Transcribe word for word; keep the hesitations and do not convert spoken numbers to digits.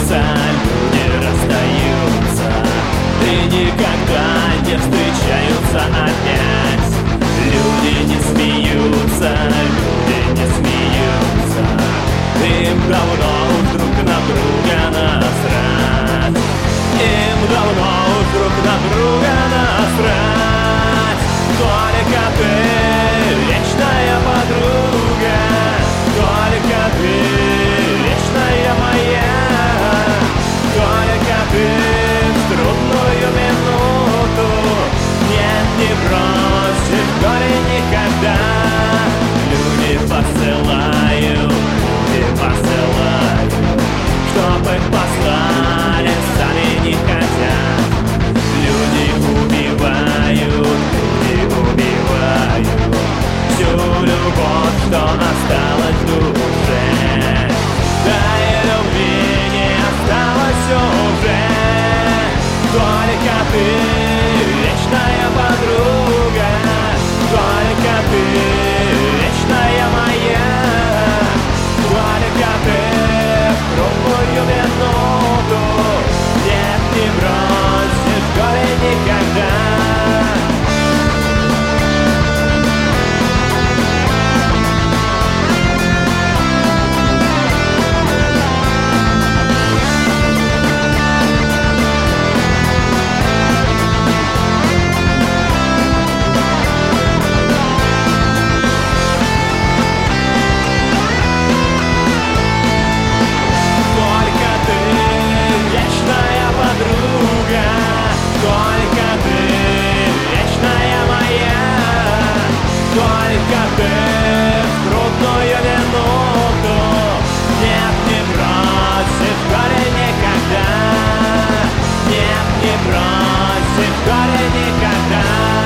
меняются, люди расстаются и никогда не встречаются опять. Люди не смеются, люди не смеются, им давно друг на друга насрать. Им давно друг на друга насрать. Только ты, вечная подруга, только ты, вечная моя. Только ты в трудную минуту нет, не бросишь горе никогда. Люди посылают, люди посылают, чтоб их послали, сами не хотят. Люди убивают, люди убивают всю любовь, что осталась в душе. Да и любви не осталось уже. Только ты, вечная подруга, только ты, вечная моя. Только ты в трудную минуту нет, не бросишь горе никогда. Только ты, вечная моя. Только ты в трудную минуту нет, не бросишь горе никогда. Нет, не бросишь горе никогда.